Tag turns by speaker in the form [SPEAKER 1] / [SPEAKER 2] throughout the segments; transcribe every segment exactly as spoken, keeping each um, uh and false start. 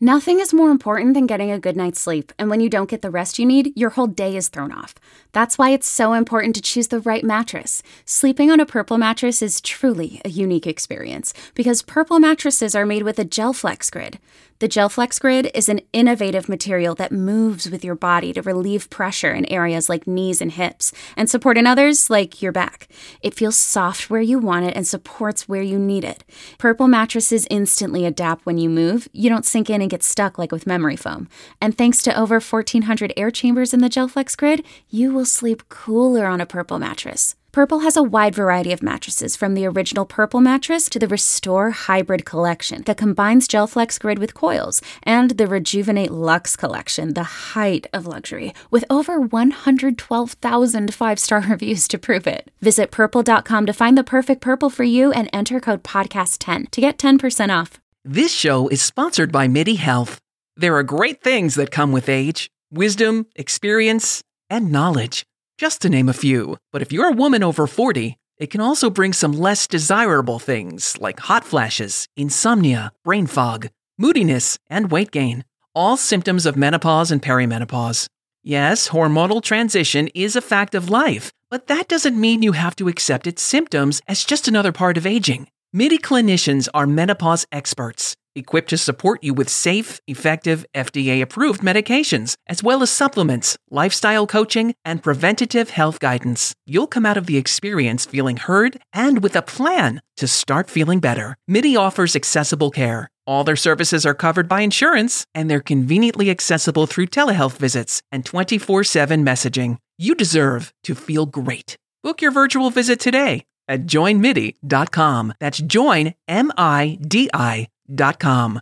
[SPEAKER 1] Nothing is more important than getting a good night's sleep, and when you don't get the rest you need, your whole day is thrown off. That's why it's so important to choose the right mattress. Sleeping on a Purple mattress is truly a unique experience, because Purple mattresses are made with a GelFlex Grid. The GelFlex Grid is an innovative material that moves with your body to relieve pressure in areas like knees and hips, and support in others like your back. It feels soft where you want it and supports where you need it. Purple mattresses instantly adapt when you move. You don't sink in and get stuck like with memory foam. And thanks to over fourteen hundred air chambers in the GelFlex Grid, you will sleep cooler on a Purple mattress. Purple has a wide variety of mattresses, from the original Purple mattress to the Restore Hybrid collection that combines GelFlex Grid with coils, and the Rejuvenate Luxe collection, the height of luxury, with over one hundred twelve thousand five-star reviews to prove it. Visit purple dot com to find the perfect Purple for you and enter code podcast ten to get ten percent off.
[SPEAKER 2] This show is sponsored by MIDI Health. There are great things that come with age: wisdom, experience, and knowledge, just to name a few. But if you're a woman over forty, it can also bring some less desirable things like hot flashes, insomnia, brain fog, moodiness, and weight gain, all symptoms of menopause and perimenopause. Yes, hormonal transition is a fact of life, but that doesn't mean you have to accept its symptoms as just another part of aging. MIDI clinicians are menopause experts, equipped to support you with safe, effective, F D A-approved medications, as well as supplements, lifestyle coaching, and preventative health guidance. You'll come out of the experience feeling heard and with a plan to start feeling better. MIDI offers accessible care. All their services are covered by insurance, and they're conveniently accessible through telehealth visits and twenty-four seven messaging. You deserve to feel great. Book your virtual visit today at join midi dot com. That's join, M I D I dot com.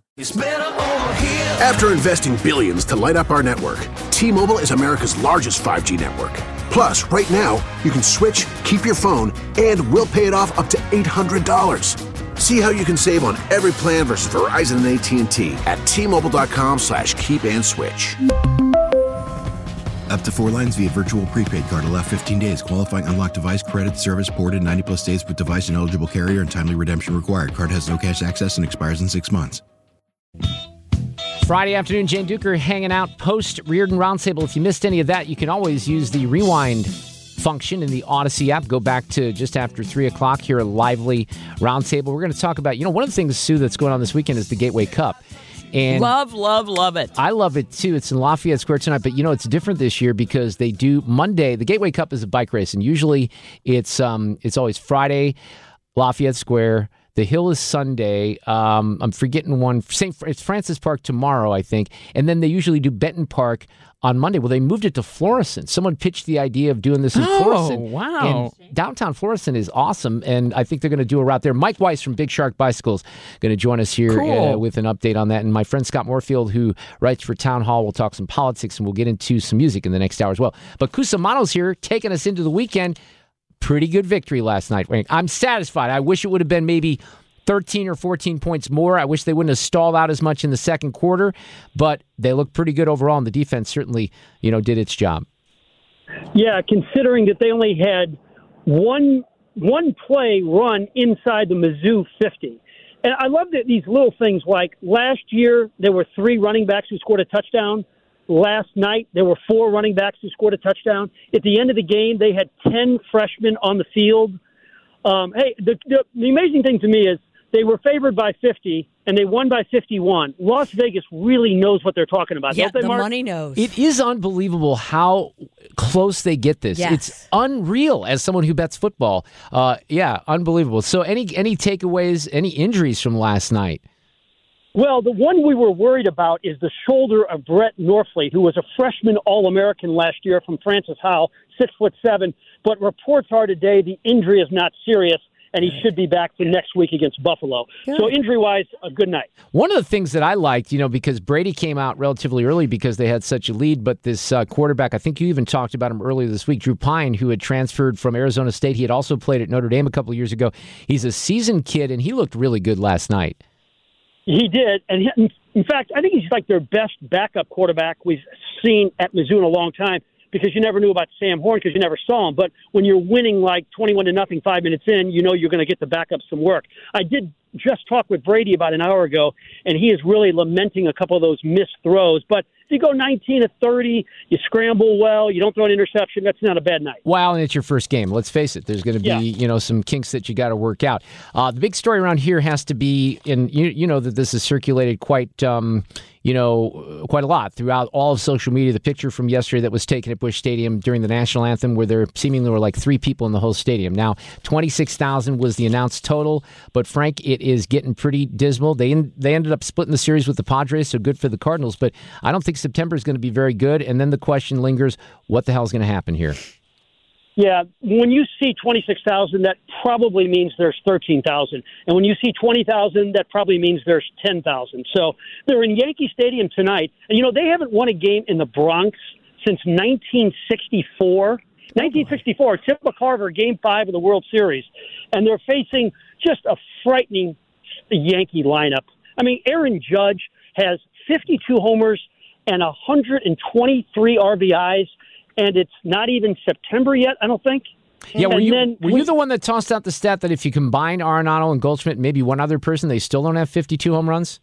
[SPEAKER 3] After investing billions to light up our network, T-Mobile is America's largest five G network. Plus, right now, you can switch, keep your phone, and we'll pay it off up to eight hundred dollars. See how you can save on every plan versus Verizon and A T and T at T Mobile dot com slash keep and switch.
[SPEAKER 4] Up to four lines via virtual prepaid card. Allow fifteen days. Qualifying unlocked device credit service ported ninety plus days with device and eligible carrier and timely redemption required. Card has no cash access and expires in six months.
[SPEAKER 5] Friday afternoon, Jane Duker hanging out post Reardon Roundtable. If you missed any of that, you can always use the rewind function in the Odyssey app. Go back to just after three o'clock here at Lively Roundtable. We're going to talk about, you know, one of the things, Sue, that's going on this weekend is the Gateway Cup. And
[SPEAKER 6] love, love, love it.
[SPEAKER 5] I love it, too. It's in Lafayette Square tonight, but, you know, it's different this year because they do Monday. The Gateway Cup is a bike race, and usually it's um it's always Friday, Lafayette Square. The Hill is Sunday. Um, I'm forgetting one. Saint It's Francis Park tomorrow, I think. And then they usually do Benton Park on Monday. Well, they moved it to Florissant. Someone pitched the idea of doing this in
[SPEAKER 6] oh,
[SPEAKER 5] Florissant.
[SPEAKER 6] wow.
[SPEAKER 5] And downtown Florissant is awesome, and I think they're going to do a route there. Mike Weiss from Big Shark Bicycles going to join us here
[SPEAKER 6] cool.
[SPEAKER 5] uh, with an update on that. And my friend Scott Moorfield, who writes for Town Hall, will talk some politics, and we'll get into some music in the next hour as well. But Cusimano's here, taking us into the weekend. Pretty good victory last night. I'm satisfied. I wish it would have been maybe thirteen or fourteen points more. I wish they wouldn't have stalled out as much in the second quarter, but they looked pretty good overall, and the defense certainly, you know, did its job.
[SPEAKER 7] Yeah, considering that they only had one one play run inside the Mizzou fifty. And I love that these little things, like last year there were three running backs who scored a touchdown. Last night there were four running backs who scored a touchdown. At the end of the game, they had ten freshmen on the field. Um, hey, the, the, the amazing thing to me is they were favored by fifty, and they won by fifty-one. Las Vegas really knows what they're talking about,
[SPEAKER 6] yeah,
[SPEAKER 7] don't they,
[SPEAKER 6] the
[SPEAKER 7] Mark?
[SPEAKER 6] money knows.
[SPEAKER 5] It is unbelievable how close they get this.
[SPEAKER 6] Yes.
[SPEAKER 5] It's unreal as someone who bets football. Uh, yeah, unbelievable. So any any takeaways, any injuries from last night?
[SPEAKER 7] Well, the one we were worried about is the shoulder of Brett Norfleet, who was a freshman All-American last year from Francis Howell, six foot seven. But reports are today the injury is not serious, and he should be back for next week against Buffalo. Good. So injury-wise, a good night.
[SPEAKER 5] One of the things that I liked, you know, because Brady came out relatively early because they had such a lead, but this uh, quarterback, I think you even talked about him earlier this week, Drew Pine, who had transferred from Arizona State. He had also played at Notre Dame a couple of years ago. He's a seasoned kid, and he looked really good last night.
[SPEAKER 7] He did, and he, in fact, I think he's like their best backup quarterback we've seen at Mizzou in a long time, because you never knew about Sam Horn because you never saw him. But when you're winning like twenty-one to nothing five minutes in, you know you're going to get the backup some work. I did just talked with Brady about an hour ago, and he is really lamenting a couple of those missed throws. But if you go nineteen to thirty, you scramble well, you don't throw an interception, that's not a bad night.
[SPEAKER 5] Well, and it's your first game. Let's face it. There's going to be,
[SPEAKER 7] Yeah.
[SPEAKER 5] you know, some kinks that you got to work out. Uh, the big story around here has to be, and you, you know that this is circulated quite, um, you know, quite a lot throughout all of social media. The picture from yesterday that was taken at Busch Stadium during the national anthem, where there seemingly were like three people in the whole stadium. Now, twenty-six thousand was the announced total, but Frank, it is getting pretty dismal. They in, they ended up splitting the series with the Padres, so good for the Cardinals. But I don't think September is going to be very good. And then the question lingers: what the hell is going to happen here?
[SPEAKER 7] Yeah, when you see twenty-six thousand, that probably means there's thirteen thousand. And when you see twenty thousand, that probably means there's ten thousand. So they're in Yankee Stadium tonight. And, you know, they haven't won a game in the Bronx since nineteen sixty-four. nineteen sixty-four, Tim McCarver, Game five of the World Series. And they're facing just a frightening Yankee lineup. I mean, Aaron Judge has fifty-two homers and one hundred twenty-three R B Is. And it's not even September yet, I don't think.
[SPEAKER 5] Yeah, were
[SPEAKER 7] and
[SPEAKER 5] you
[SPEAKER 7] then
[SPEAKER 5] were
[SPEAKER 7] we,
[SPEAKER 5] you the one that tossed out the stat that if you combine Arenado and Goldschmidt, maybe one other person, they still don't have fifty-two home runs?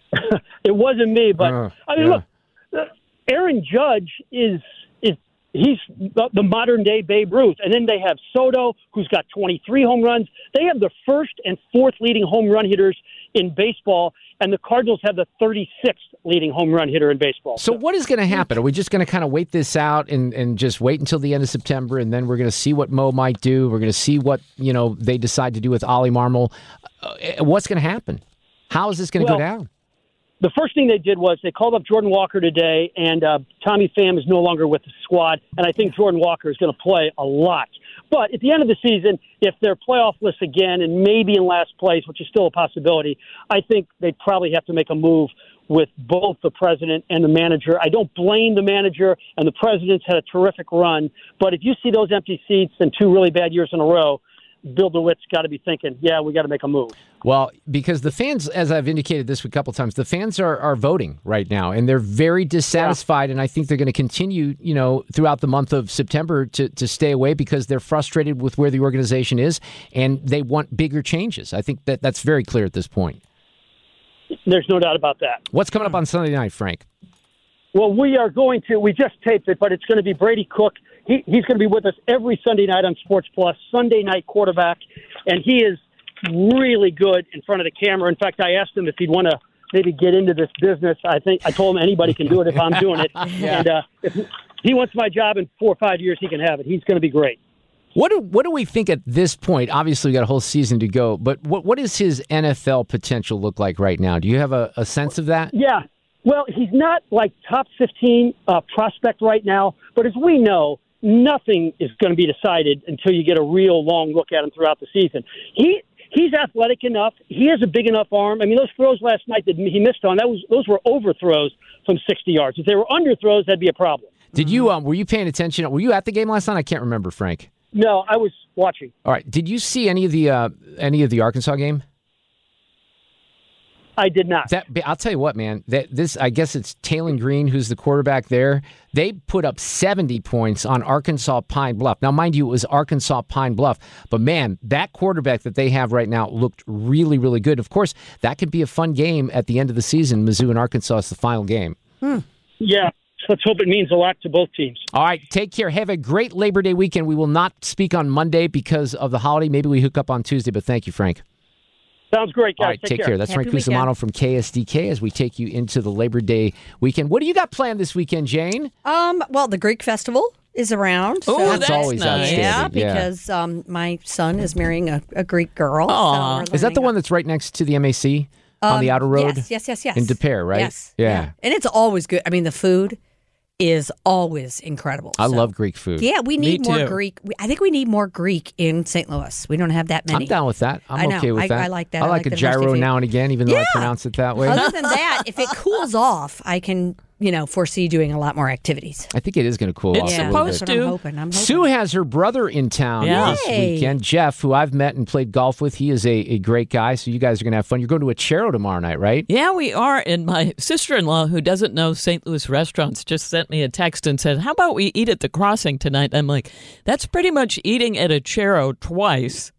[SPEAKER 7] It wasn't me, but
[SPEAKER 5] Uh,
[SPEAKER 7] I mean,
[SPEAKER 5] yeah.
[SPEAKER 7] look, uh, Aaron Judge is is he's the, the modern day Babe Ruth, and then they have Soto, who's got twenty-three home runs. They have the first and fourth leading home run hitters in baseball, and the Cardinals have the thirty-sixth leading home run hitter in baseball.
[SPEAKER 5] So what is going to happen? Are we just going to kind of wait this out and, and just wait until the end of September, and then we're going to see what Mo might do? We're going to see what, you know, they decide to do with Ollie Marmol. Uh, what's going to happen? How is this going to
[SPEAKER 7] Well,
[SPEAKER 5] go down?
[SPEAKER 7] The first thing they did was they called up Jordan Walker today, and uh, Tommy Pham is no longer with the squad, and I think Jordan Walker is going to play a lot. But at the end of the season, if they're playoff-less again and maybe in last place, which is still a possibility, I think they'd probably have to make a move with both the president and the manager. I don't blame the manager, and the president's had a terrific run. But if you see those empty seats and two really bad years in a row, Bill DeWitt's got to be thinking, yeah, we got to make a move.
[SPEAKER 5] Well, because the fans, as I've indicated this a couple times, the fans are, are voting right now, and they're very dissatisfied, yeah. and I think they're going to continue, you know, throughout the month of September to, to stay away because they're frustrated with where the organization is, and they want bigger changes. I think that that's very clear at this point.
[SPEAKER 7] There's no doubt about that.
[SPEAKER 5] What's coming up on Sunday night, Frank?
[SPEAKER 7] Well, we are going to, we just taped it, but it's going to be Brady Cook. He, he's going to be with us every Sunday night on Sports Plus, Sunday night quarterback, and he is really good in front of the camera. In fact, I asked him if he'd want to maybe get into this business. I think I told him anybody can do it if I'm doing it. yeah. And uh, if he wants my job in four or five years, he can have it. He's going to be great.
[SPEAKER 5] What do what do we think at this point? Obviously, we got a whole season to go, but what what does his N F L potential look like right now? Do you have a, a sense of that?
[SPEAKER 7] Yeah. Well, he's not like top fifteen uh, prospect right now, but as we know, nothing is going to be decided until you get a real long look at him throughout the season. He he's athletic enough. He has a big enough arm. I mean, those throws last night that he missed on, that was those were overthrows from sixty yards. If they were underthrows, that'd be a problem.
[SPEAKER 5] Did you um, were you paying attention? Were you at the game last night? I can't remember, Frank.
[SPEAKER 7] No, I was watching.
[SPEAKER 5] All right. Did you see any of the uh, any of the Arkansas game?
[SPEAKER 7] I did not.
[SPEAKER 5] That, I'll tell you what, man. That this, I guess it's Talon Green who's the quarterback there. They put up seventy points on Arkansas Pine Bluff. Now, mind you, it was Arkansas Pine Bluff, but man, that quarterback that they have right now looked really, really good. Of course, that could be a fun game at the end of the season. Mizzou and Arkansas is the final game.
[SPEAKER 7] Hmm. Yeah. Let's hope it means a lot to both teams.
[SPEAKER 5] All right, take care. Have a great Labor Day weekend. We will not speak on Monday because of the holiday. Maybe we hook up on Tuesday, but thank you, Frank.
[SPEAKER 7] Sounds great, guys.
[SPEAKER 5] All right, take,
[SPEAKER 7] take care.
[SPEAKER 5] care. That's
[SPEAKER 6] Happy
[SPEAKER 5] Frank Cusimano from K S D K as we take you into the Labor Day weekend. What do you got planned this weekend, Jane?
[SPEAKER 6] Um, well, the Greek Festival is around.
[SPEAKER 8] Oh,
[SPEAKER 6] so
[SPEAKER 8] that's,
[SPEAKER 5] That's always
[SPEAKER 8] nice.
[SPEAKER 5] outstanding.
[SPEAKER 6] yeah,
[SPEAKER 5] Yeah.
[SPEAKER 6] because um, my son is marrying a, a Greek girl.
[SPEAKER 8] Aw.
[SPEAKER 6] So we're
[SPEAKER 5] Is that the
[SPEAKER 6] learning
[SPEAKER 5] one that's right next to the M A C on the
[SPEAKER 6] Um,
[SPEAKER 5] outer road?
[SPEAKER 6] Yes, yes, yes, yes.
[SPEAKER 5] In De Pere, right?
[SPEAKER 6] Yes.
[SPEAKER 5] Yeah.
[SPEAKER 6] And it's always good. I mean, the food is always incredible.
[SPEAKER 5] I
[SPEAKER 6] So-
[SPEAKER 5] love Greek food.
[SPEAKER 6] Yeah, we need
[SPEAKER 8] Me
[SPEAKER 6] more
[SPEAKER 8] too.
[SPEAKER 6] Greek. we- I think we need more Greek in Saint Louis. We don't have that many.
[SPEAKER 5] I'm down with that. I'm
[SPEAKER 6] I know.
[SPEAKER 5] okay with
[SPEAKER 6] I-
[SPEAKER 5] that.
[SPEAKER 6] I like that.
[SPEAKER 5] I
[SPEAKER 6] I
[SPEAKER 5] like,
[SPEAKER 6] like
[SPEAKER 5] a
[SPEAKER 6] the diversity
[SPEAKER 5] gyro
[SPEAKER 6] food.
[SPEAKER 5] now and again, even though I
[SPEAKER 6] Yeah.
[SPEAKER 5] pronounce it that way.
[SPEAKER 6] Other than that, if it cools off, I can, you know, foresee doing a lot more activities.
[SPEAKER 5] I think it is going to cool
[SPEAKER 8] It's
[SPEAKER 5] off
[SPEAKER 6] yeah,
[SPEAKER 5] a little
[SPEAKER 8] supposed
[SPEAKER 5] bit.
[SPEAKER 6] that's what I'm
[SPEAKER 8] to.
[SPEAKER 6] hoping. I'm hoping.
[SPEAKER 5] Sue has her brother in town
[SPEAKER 8] Yeah.
[SPEAKER 5] this
[SPEAKER 6] Yay.
[SPEAKER 5] weekend, Jeff, who I've met and played golf with. He is a, a great guy, so you guys are going to have fun. You're going to a Chero tomorrow night, right?
[SPEAKER 8] Yeah, we are. And my sister-in-law, who doesn't know Saint Louis restaurants, just sent me a text and said, how about we eat at the Crossing tonight? I'm like, that's pretty much eating at a Chero twice.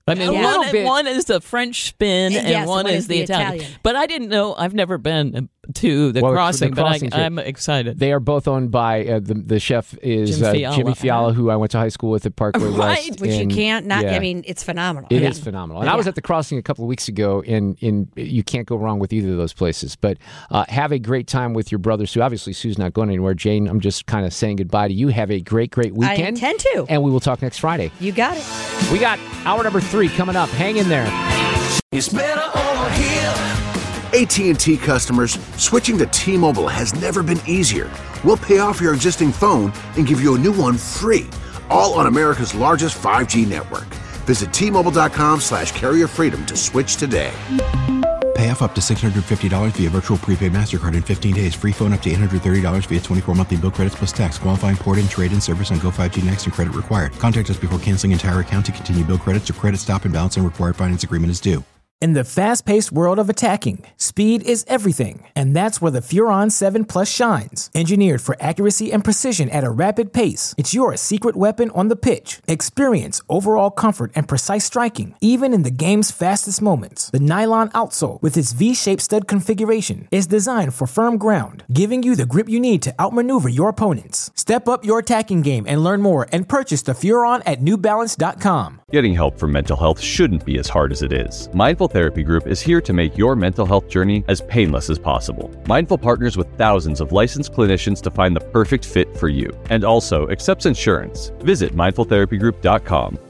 [SPEAKER 5] I mean, a
[SPEAKER 8] one,
[SPEAKER 5] little bit.
[SPEAKER 8] One is the French spin, and
[SPEAKER 6] Yes,
[SPEAKER 8] one,
[SPEAKER 6] one
[SPEAKER 8] is,
[SPEAKER 6] is
[SPEAKER 8] the,
[SPEAKER 6] the
[SPEAKER 8] Italian.
[SPEAKER 6] Italian.
[SPEAKER 8] But I didn't know. I've never been to the
[SPEAKER 5] Well, the
[SPEAKER 8] crossing,
[SPEAKER 5] Crossing's
[SPEAKER 8] but
[SPEAKER 5] here.
[SPEAKER 8] I, I'm excited.
[SPEAKER 5] They are both owned by uh, the the chef is
[SPEAKER 8] Jim
[SPEAKER 5] uh,
[SPEAKER 8] Fiala.
[SPEAKER 5] Jimmy Fiala, who I went to high school with at Parkway
[SPEAKER 8] Right.
[SPEAKER 5] West.
[SPEAKER 6] Which you
[SPEAKER 5] and,
[SPEAKER 6] can't not.
[SPEAKER 5] yeah,
[SPEAKER 6] I mean, it's phenomenal.
[SPEAKER 5] It
[SPEAKER 6] Yeah.
[SPEAKER 5] is phenomenal. And I was
[SPEAKER 6] Yeah.
[SPEAKER 5] at the Crossing a couple of weeks ago, and, and you can't go wrong with either of those places. But uh, have a great time with your brother, Sue. Obviously, Sue's not going anywhere. Jane, I'm just kind of saying goodbye to you. Have a great, great weekend.
[SPEAKER 6] I intend to.
[SPEAKER 5] And we will talk next Friday.
[SPEAKER 6] You got it.
[SPEAKER 5] We got hour number three coming up. Hang in there.
[SPEAKER 3] It's better over here. A T and T customers, switching to T-Mobile has never been easier. We'll pay off your existing phone and give you a new one free, all on America's largest five G network. Visit T-Mobile.com slash carrier freedom to switch today.
[SPEAKER 4] Pay off up to six hundred fifty dollars via virtual prepaid MasterCard in fifteen days. Free phone up to eight hundred thirty dollars via twenty-four monthly bill credits plus tax. Qualifying port-in, trade-in service on Go five G Next and credit required. Contact us before canceling entire account to continue bill credits or credit stop and balance and required finance agreement is due.
[SPEAKER 9] In the fast-paced world of attacking, speed is everything, and that's where the Furon seven Plus shines. Engineered for accuracy and precision at a rapid pace, it's your secret weapon on the pitch. Experience overall comfort and precise striking, even in the game's fastest moments. The nylon outsole, with its V-shaped stud configuration, is designed for firm ground, giving you the grip you need to outmaneuver your opponents. Step up your attacking game and learn more and purchase the Furon at New Balance dot com.
[SPEAKER 10] Getting help for mental health shouldn't be as hard as it is. Mindful Therapy Group is here to make your mental health journey as painless as possible. Mindful partners with thousands of licensed clinicians to find the perfect fit for you, and also accepts insurance. Visit mindful therapy group dot com.